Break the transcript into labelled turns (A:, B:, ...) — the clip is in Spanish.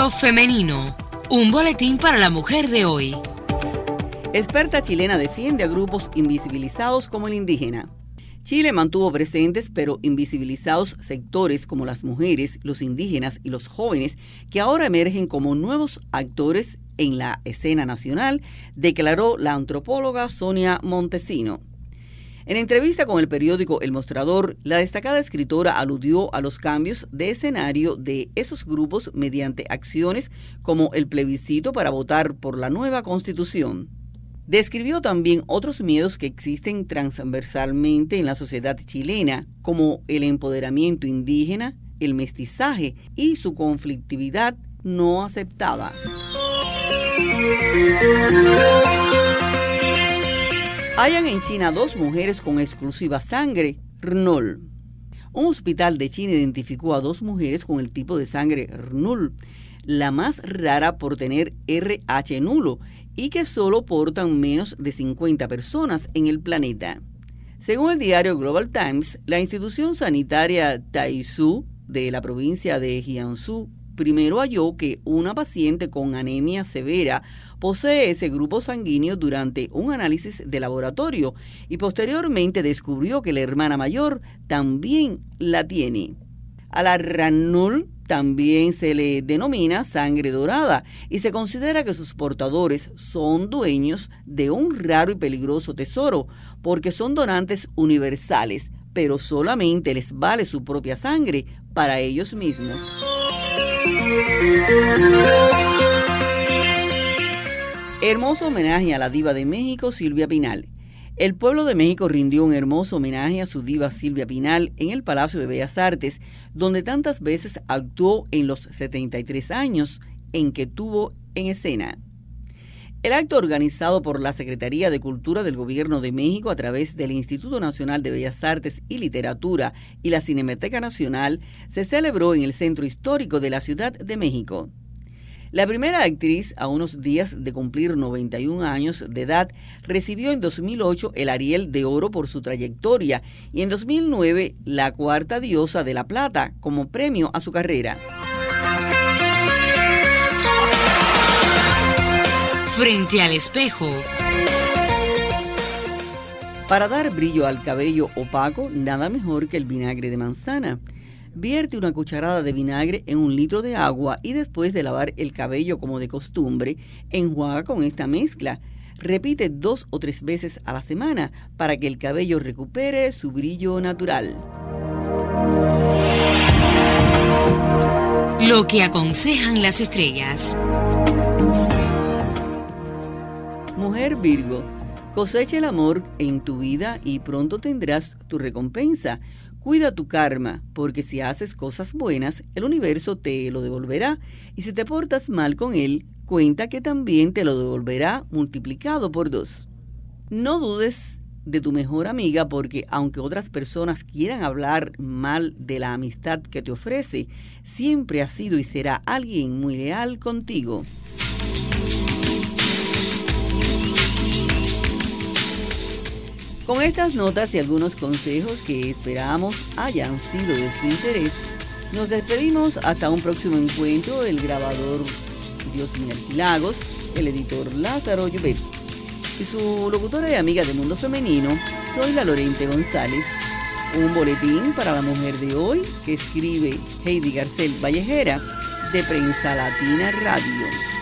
A: Mundo Femenino, un boletín para la mujer de hoy.
B: Experta chilena defiende a grupos invisibilizados como el indígena. Chile mantuvo presentes pero invisibilizados sectores como las mujeres, los indígenas y los jóvenes que ahora emergen como nuevos actores en la escena nacional, declaró la antropóloga Sonia Montesino. En entrevista con el periódico El Mostrador, la destacada escritora aludió a los cambios de escenario de esos grupos mediante acciones como el plebiscito para votar por la nueva Constitución. Describió también otros miedos que existen transversalmente en la sociedad chilena, como el empoderamiento indígena, el mestizaje y su conflictividad no aceptada. Hallan en China 2 mujeres con exclusiva sangre RNUL. Un hospital de China identificó a 2 mujeres con el tipo de sangre RNUL, la más rara por tener RH nulo y que solo portan menos de 50 personas en el planeta. Según el diario Global Times, la institución sanitaria Taizhou de la provincia de Jiangsu primero halló que una paciente con anemia severa posee ese grupo sanguíneo durante un análisis de laboratorio y posteriormente descubrió que la hermana mayor también la tiene. A la RNUL también se le denomina sangre dorada y se considera que sus portadores son dueños de un raro y peligroso tesoro porque son donantes universales, pero solamente les vale su propia sangre para ellos mismos. Hermoso homenaje a la diva de México, Silvia Pinal. El pueblo de México rindió un hermoso homenaje a su diva Silvia Pinal en el Palacio de Bellas Artes, donde tantas veces actuó en los 73 años en que tuvo en escena. El acto, organizado por la Secretaría de Cultura del Gobierno de México a través del Instituto Nacional de Bellas Artes y Literatura y la Cinemateca Nacional, se celebró en el Centro Histórico de la Ciudad de México. La primera actriz, a unos días de cumplir 91 años de edad, recibió en 2008 el Ariel de Oro por su trayectoria y en 2009 la Cuarta Diosa de la Plata como premio a su carrera.
A: Frente al espejo.
B: Para dar brillo al cabello opaco, nada mejor que el vinagre de manzana. Vierte una cucharada de vinagre en 1 litro de agua y después de lavar el cabello como de costumbre, enjuaga con esta mezcla. Repite 2 o 3 veces a la semana para que el cabello recupere su brillo natural.
A: Lo que aconsejan las estrellas.
B: Mujer Virgo, cosecha el amor en tu vida y pronto tendrás tu recompensa. Cuida tu karma, porque si haces cosas buenas, el universo te lo devolverá, y si te portas mal con él, cuenta que también te lo devolverá multiplicado por 2. No dudes de tu mejor amiga, porque aunque otras personas quieran hablar mal de la amistad que te ofrece, siempre ha sido y será alguien muy leal contigo. Con estas notas y algunos consejos que esperamos hayan sido de su interés, nos despedimos hasta un próximo encuentro. El grabador Diosmi Arquilagos, el editor Lázaro Llobet y su locutora y amiga de Mundo Femenino, soy la Lorente González. Un boletín para la mujer de hoy que escribe Heidi Garcel Vallejera de Prensa Latina Radio.